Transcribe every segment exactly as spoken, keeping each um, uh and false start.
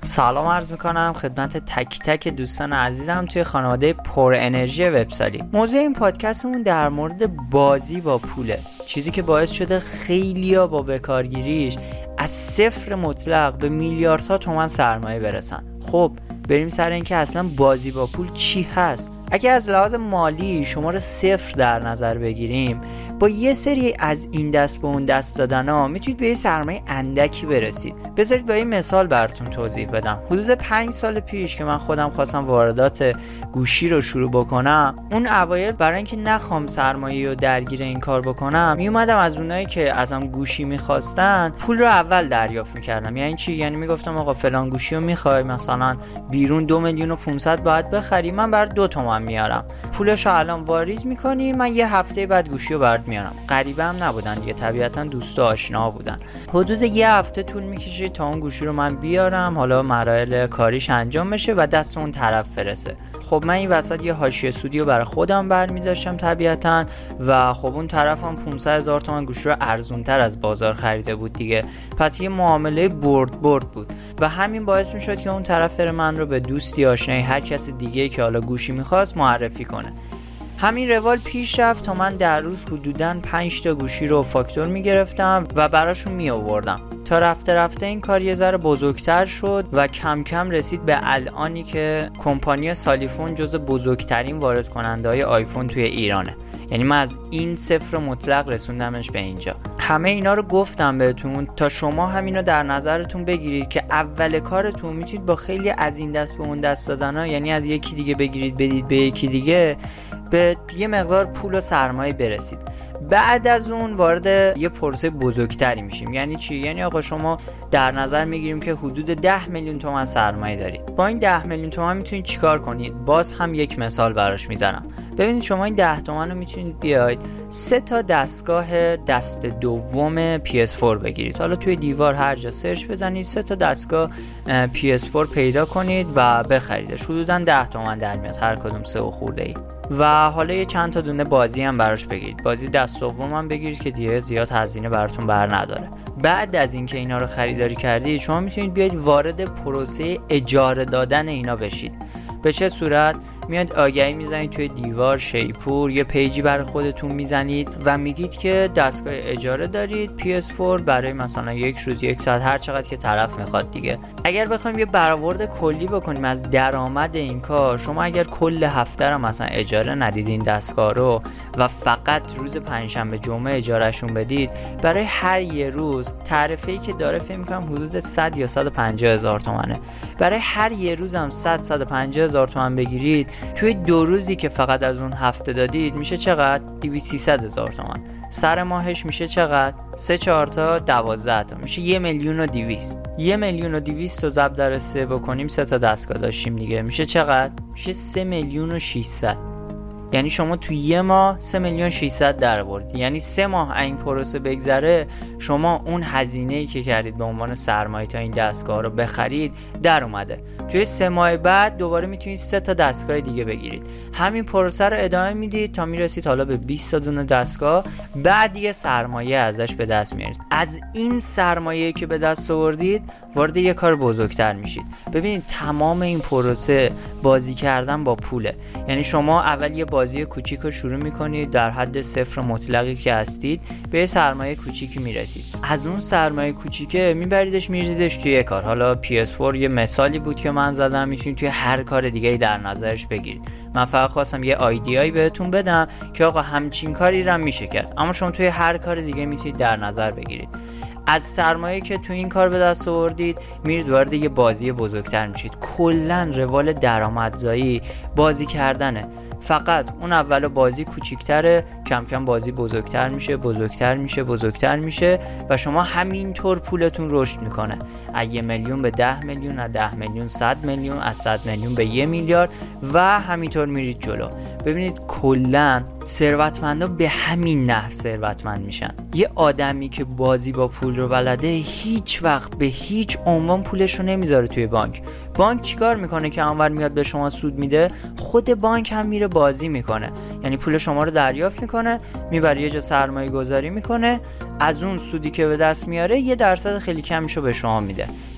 سلام عرض میکنم خدمت تک تک دوستان عزیزم توی خانواده پر انرژی وبسالی. موضوع این پادکستمون در مورد بازی با پوله، چیزی که باعث شده خیلیا با بکارگیریش از صفر مطلق به میلیاردها تومان سرمایه برسن. خب بریم سر این که اصلا بازی با پول چی هست. اگه از لحاظ مالی شما رو صفر در نظر بگیریم، با یه سری از این دست به اون دست دادن ها میتونید به یه سرمایه اندکی برسید. بذارید با یه مثال براتون توضیح بدم. حدود پنج سال پیش که من خودم خواستم واردات گوشی رو شروع بکنم، اون اوایل برای اینکه نخوام سرمایه رو درگیر این کار بکنم، میومدم از اونایی که ازم گوشی میخواستن پول رو اول دریافت میکردم. یعنی چی؟ یعنی میگفتم آقا فلان گوشی رو میخوای، مثلا بیرون دو میلیون و پانصد باید بخری، من برات دو تومن میارم، پولشو الان واریز میکنی، من یه هفته بعد گوشی رو برات میارم. غریبه هم نبودن دیگه، طبیعتا دوست و آشنا بودن. حدود یه هفته طول میکشه تا اون گوشی رو من بیارم، حالا مراحل کاریش انجام بشه و دست اون طرف برسه. خب من این وسط یه حاشیه سودی رو برای خودم برمی‌داشتم طبیعتا، و خب اون طرفم پانصد هزار تومان گوشی رو ارزونتر از بازار خریده بود دیگه. پس یه معامله برد برد بود و همین باعث میشد که اون طرف من رو به دوستی، آشنایی، هر کس دیگه که حالا گوشی می‌خواست معرفی کنه. همین روال پیش رفت تا من در روز حدوداً پنج تا گوشی رو فاکتور میگرفتم و براشون می آوردم. تا رفته رفته این کار یه ذره بزرگتر شد و کم کم رسید به الانی که کمپانی سالیفون جز بزرگترین وارد کننده های آیفون توی ایرانه. یعنی من از این صفر مطلق رسوندمش به اینجا. همه اینا رو گفتم بهتون تا شما همینو در نظرتون بگیرید که اول کارتون میتونید با خیلی از این دست به اون دست دادن ها، یعنی از یکی دیگه بگیرید بدید به یکی دیگه، به یه مقدار پول و سرمایه برسید. بعد از اون وارد یه پروسه بزرگتری میشیم. یعنی چی؟ یعنی آقا شما در نظر میگیریم که حدود ده میلیون تومان سرمایه دارید. با این ده میلیون تومان میتونید چیکار کنید؟ باز هم یک مثال براش میزنم. ببینید شما این ده تومان رو میتونید بیاید سه تا دستگاه دست دوم پی اس فور بگیرید. حالا توی دیوار هر جا سرچ بزنید، سه تا دستگاه پی اس فور پیدا کنید و بخریدش. حدوداً ده تومان در میاد هر کدوم سه و خورده ای. و حالا یه چند تا دونه بازی هم براش بگیرید. بازی دست دوم هم بگیرید که دیگه زیاد هزینه براتون بر نداره. بعد از اینکه اینا رو خریداری کردید، شما میتونید بیاید وارد پروسه اجاره دادن اینا بشید. به چه صورت؟ میاد آگهی میزنید توی دیوار شیپور، یه پیجی برای خودتون میزنید و میگید که دستگاه اجاره دارید پی اس فور برای مثلا یک روز، یک ساعت، هر چقدر که طرف میخواد دیگه. اگر بخوایم یه برآورد کلی بکنیم از درآمد این کار، شما اگر کل هفته رو مثلا اجاره ندید این دستگاه رو و فقط روز پنجشنبه جمعه اجارهشون بدید، برای هر یه روز تعرفه‌ای که داره فکر می‌کنم حدود صد یا صد و پنجاه هزار تومانه. برای هر یه روز هم صد صد و پنجاه هزار تومان بگیرید، توی دو روزی که فقط از اون هفته دادید میشه چقدر؟ دویست سیصد هزار تومان. سر ماهش میشه چقدر؟ سه چهار تا دوازده تا میشه یه میلیون و دویست. یه میلیون و دویست رو ضرب در سه بکنیم، سه تا دستگاه داشتیم دیگه، میشه چقدر؟ میشه سه میلیون و ششصد. یعنی شما توی یه ماه سه میلیون و ششصد در آوردید. یعنی سه ماه این پروسه بگذره، شما اون هزینه‌ای که کردید به عنوان سرمایه تا این دستگاه رو بخرید در اومده. توی سه ماه بعد دوباره میتونید سه تا دستگاه دیگه بگیرید. همین پروسه رو ادامه میدید تا میرسید حالا به بیست تا دونه دستگاه. بعد یه سرمایه ازش به دست میارید. از این سرمایه‌ای که به دست آوردید وارد یه کار بزرگتر میشید. ببینید تمام این پروسه بازی کردن با پوله. یعنی شما اول یه بازی کوچیک رو شروع میکنید، در حد صفر مطلقی که هستید به یه سرمایه کوچیکی میرسید. از اون سرمایه کوچیکه میبریدش میریزیدش توی یه کار. حالا پی اس فور یه مثالی بود که من زدم، میتونید توی هر کار دیگه‌ای در نظرش بگیرید. من فقط خواستم یه ایده‌ای بهتون بدم که آقا همچین کاری رو میشه کرد، اما شما توی هر کار دیگه میتونید در نظر بگیرید. از سرمایه که تو این کار به دست آوردید میرید وارد یه بازی بزرگتر میشید. کلا روال درآمدزایی بازی کردنه. فقط اون اول بازی کوچیک‌تره، کم کم بازی بزرگتر میشه بزرگتر میشه بزرگتر میشه و شما همینطور پولتون رشد میکنه. از یه میلیون به ده میلیون، از ده میلیون صد میلیون، از صد میلیون به یه میلیارد و همینطور میرید جلو. ببینید کلا ثروتمندا به همین نحو ثروتمند میشن. یه آدمی که بازی با پول رو بلده هیچ وقت به هیچ عنوان پولش رو نمیذاره توی بانک. بانک چیکار میکنه که اونور میاد به شما سود میده؟ خود بانک هم میره بازی میکنه. یعنی پول شما رو دریافت میکنه، میبره یه جا سرمایه گذاری میکنه، از اون سودی که به دست میاره یه درصد خیلی کمیشو به شما میده.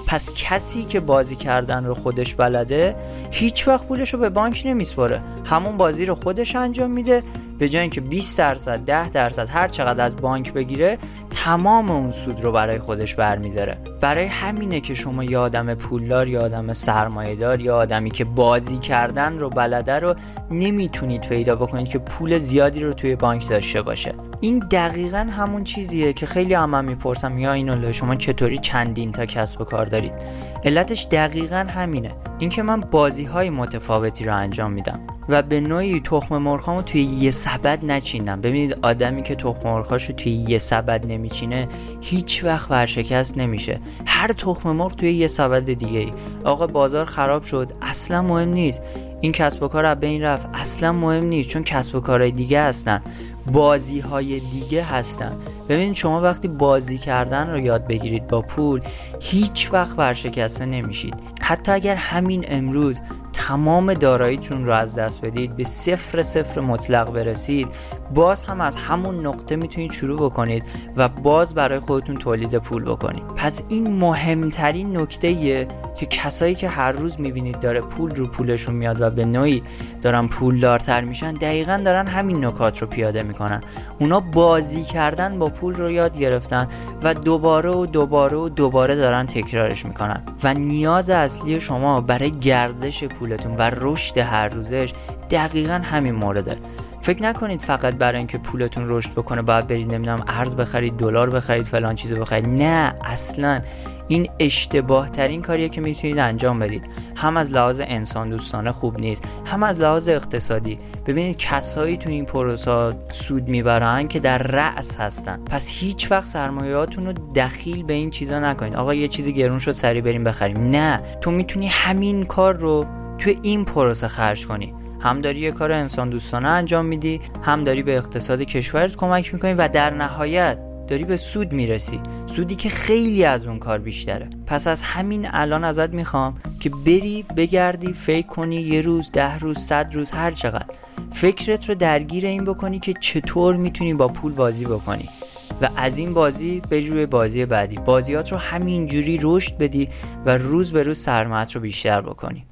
پس کسی که بازی کردن رو خودش بلده هیچ وقت پولش رو به بانک نمیسپاره، همون بازی رو خودش انجام میده. به جای اینکه بیست درصد ده درصد هر چقدر از بانک بگیره، تمام اون سود رو برای خودش برمیداره. برای همینه که شما یه آدم پولدار یا آدم سرمایه‌دار یا آدمی که بازی کردن رو بلده رو نمیتونید پیدا بکنید که پول زیادی رو توی بانک داشته باشه. این دقیقاً همون چیزیه که خیلی هم, هم میپرسم یا اینو شما چطوری چندین تا کسب و کار دارید. علتش دقیقاً همینه، اینکه من بازی‌های متفاوتی رو انجام میدم و به نوعی تخم مرغامو توی یه سبد نچیندم. ببینید آدمی که تخم مرغاشو توی یه سبد نمیچینه هیچ وقت ورشکست نمیشه. هر تخم مرغ توی یه سبد دیگه ای. آقا بازار خراب شد، اصلا مهم نیست. این کسب و کار از بین رفت، اصلا مهم نیست، چون کسب و کارهای دیگه هستن، بازی های دیگه هستن. ببینید شما وقتی بازی کردن رو یاد بگیرید با پول، هیچ وقت ورشکسته نمیشید. حتی اگر همین امروز تمام داراییتون رو از دست بدید، به صفر صفر مطلق برسید، باز هم از همون نقطه میتونید شروع بکنید و باز برای خودتون تولید پول بکنید. پس این مهمترین نکته‌ایه که کسایی که هر روز میبینید داره پول رو پولشون میاد و به نوعی دارن پولدارتر میشن، دقیقاً دارن همین نکات رو پیاده میکنن. اونا بازی کردن با پول رو یاد گرفتن و دوباره و دوباره و دوباره دارن تکرارش میکنن. و نیاز اصلی شما برای گردش پولتون و رشد هر روزش دقیقاً همین مورده. فکر نکنید فقط برای اینکه پولتون رشد بکنه باید برید نمیدونم ارز بخرید، دلار بخرید، فلان چیزو بخرید. نه، اصلاً این اشتباه ترین کاریه که میتونید انجام بدید. هم از لحاظ انسان دوستانه خوب نیست، هم از لحاظ اقتصادی. ببینید کسایی تو این پروسه سود میبرن که در رأس هستن. پس هیچ وقت سرمایه‌هاتون رو دخیل به این چیزا نکنید. آقا یه چیزی گرون شد سریع بریم بخریم. نه، تو میتونی همین کار رو تو این پروسه خرج کنی. هم داری یه کار انسان دوستانه انجام میدی، هم داری به اقتصاد کشورت کمک میکنی و در نهایت داری به سود میرسی، سودی که خیلی از اون کار بیشتره. پس از همین الان ازت میخوام که بری بگردی فکر کنی، یه روز، ده روز، صد روز، هر چقدر فکرت رو درگیر این بکنی که چطور میتونی با پول بازی بکنی و از این بازی بری روی بازی بعدی. بازیات رو همینجوری رشد بدی و روز به روز سرمایه‌ات رو بیشتر بکنی.